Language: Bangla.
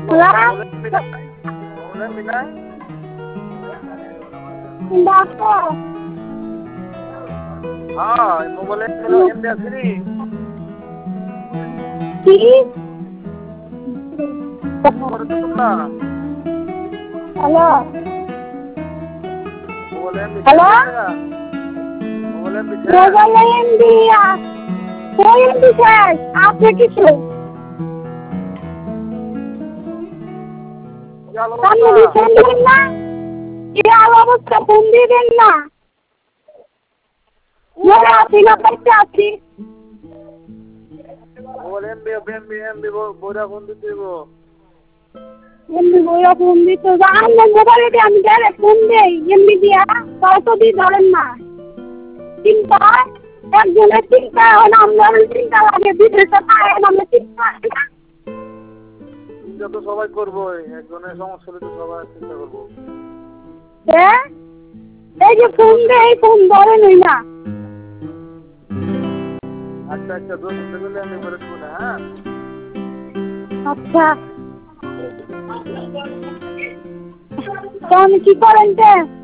हाँ मोबाइल एम आसनी हेलो हेलो मोबाइल एम दिया कोई एम दिखाए आपने किसे सामने भी फोन दें ना ये आवाज़ का फोन दे देना मेरे आती ना पैसे आती मोबाइल एम बी बोरा फोन देते वो एमबी बोया फोन दी तो जान में मोबाइल दे हम दे फोन दे एमबी दिया तो दी धरेन ना चिंता एक जने चिंता है ना हम चिंता लगे विदेश आए ना मैं चिंता চিন্তা তো সবাই করবো একজনের সমস্যা হলে তো সবাই চিন্তা করবো এই যে ফোন দে এই ফোন ধরে নই না আচ্ছা আচ্ছা দোষ হতে গেলে আমি বলে দেবো না হ্যাঁ আচ্ছা তো আমি কি করেন